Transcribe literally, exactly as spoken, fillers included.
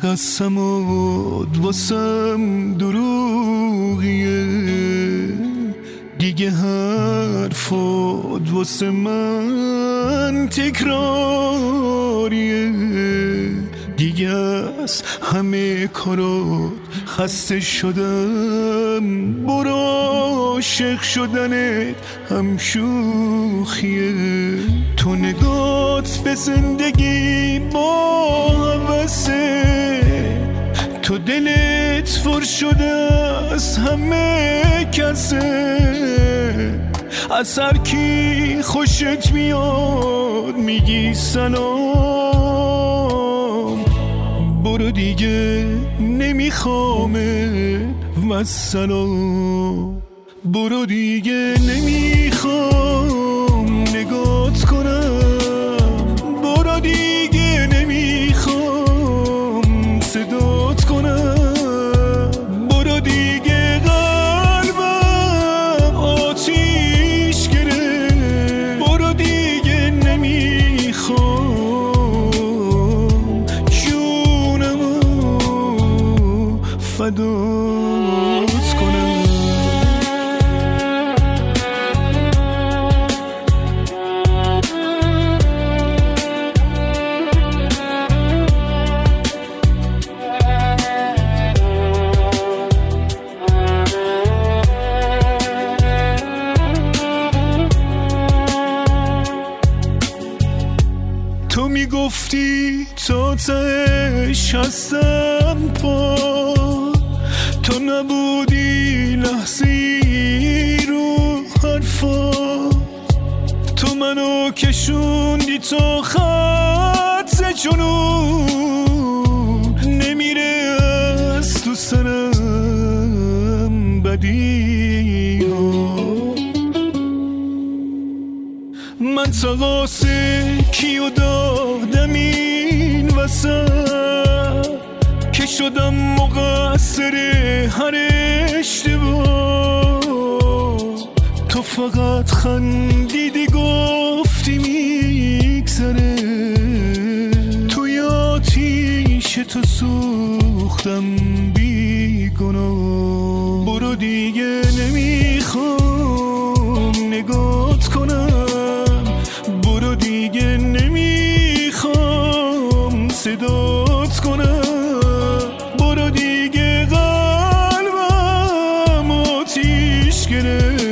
قسمات واسم دروغیه، دیگه حرفات واسه من تکراریه، دیگه از همه کارات خسته شدم، برو عاشق شدنت هم شوخیه. تو نگات به زندگی با حوثه، تو دلت پر شده از همه کسه، از هر کی خوشت میاد میگی سلام، برو دیگه نمیخوامه و سلام، برو دیگه نمیخوام نگات کنم، برو دیگه نمیخوام صدات کنم، برو دیگه قلبم آتیش گرفت، برو دیگه نمیخوام جونمو فدات کنم. تو میگفتی تا تهش هستم پا، تو نبودی لحظی رو حرفا، تو منو کشوندی تا خط جنون، نمیره از تو سرم بدی ها. من تقاسه کیو دادم این وسط که شدم مقصر هر اشتباه، تو فقط خندیدی گفتی میگذره، توی آتیش تو سوختم بیگناه، برو دیگه نمیخوام نگات کنم، برو دیگه نمیخوام صدات کنم، برو دیگه قلبم آتیش گرفت،